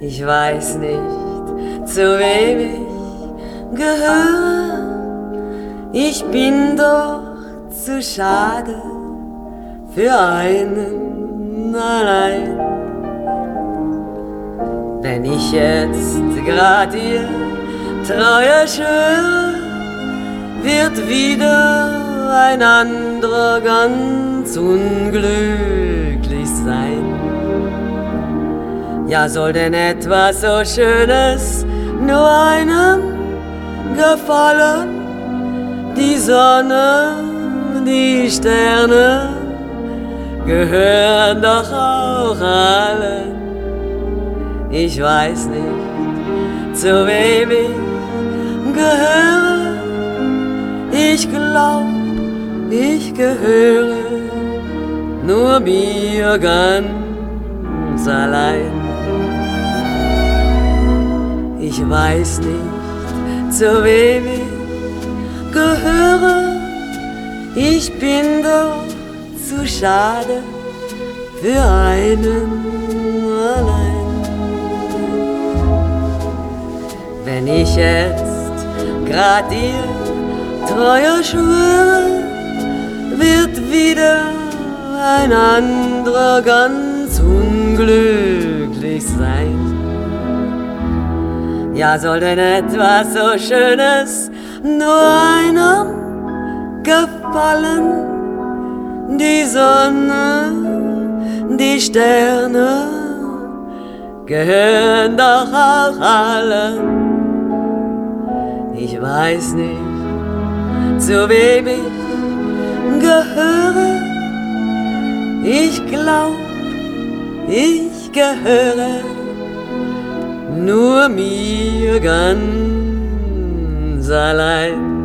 Ich weiß nicht, zu wem ich gehöre. Ich bin doch zu schade für einen allein. Wenn ich jetzt grad ihr Treue schwöre, wird wieder ein anderer ganz unglücklich sein. Ja, soll denn etwas so Schönes nur einem gefallen? Die Sonne, die Sterne gehören doch auch allen. Ich weiß nicht, zu wem ich gehöre. Ich glaub, ich gehöre nur mir ganz allein. Ich weiß nicht, zu wem ich gehöre. Ich bin doch zu schade für einen allein. Wenn ich jetzt grad dir Treue schwöre, wird wieder ein anderer ganz unglücklich sein. Ja, soll denn etwas so Schönes nur einem gefallen? Die Sonne, die Sterne gehören doch auch allen. Ich weiß nicht, zu wem ich gehöre. Ich glaub, ich gehöre nur mir ganz allein.